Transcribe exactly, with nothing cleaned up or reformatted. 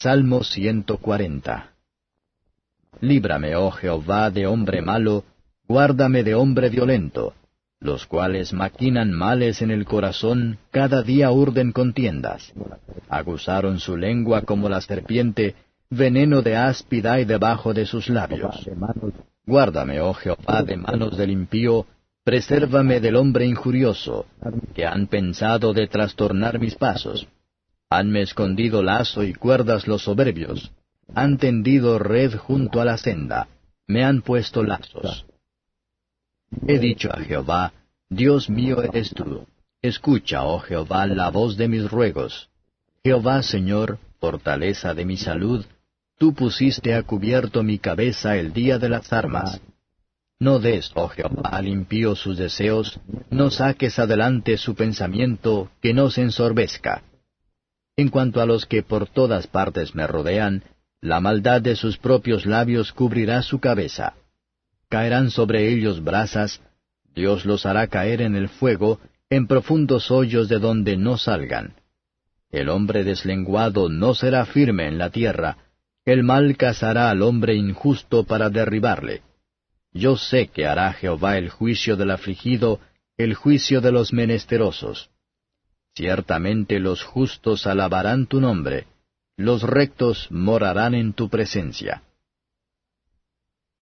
Salmo ciento cuarenta. Líbrame, oh Jehová, de hombre malo, guárdame de hombre violento, los cuales maquinan males en el corazón, cada día urden contiendas. Aguzaron su lengua como la serpiente, veneno de áspid hay debajo de sus labios. Guárdame, oh Jehová, de manos del impío, presérvame del hombre injurioso, que han pensado de trastornar mis pasos. Hanme escondido lazo y cuerdas los soberbios, han tendido red junto a la senda, me han puesto lazos. He dicho a Jehová, Dios mío eres tú, escucha, oh Jehová, la voz de mis ruegos. Jehová, Señor, fortaleza de mi salud, tú pusiste a cubierto mi cabeza el día de las armas. No des, oh Jehová, al impío sus deseos, no saques adelante su pensamiento, que no se ensorbezca. En cuanto a los que por todas partes me rodean, la maldad de sus propios labios cubrirá su cabeza. Caerán sobre ellos brasas, Dios los hará caer en el fuego, en profundos hoyos de donde no salgan. El hombre deslenguado no será firme en la tierra, el mal cazará al hombre injusto para derribarle. Yo sé que hará Jehová el juicio del afligido, el juicio de los menesterosos. Ciertamente los justos alabarán tu nombre, los rectos morarán en tu presencia.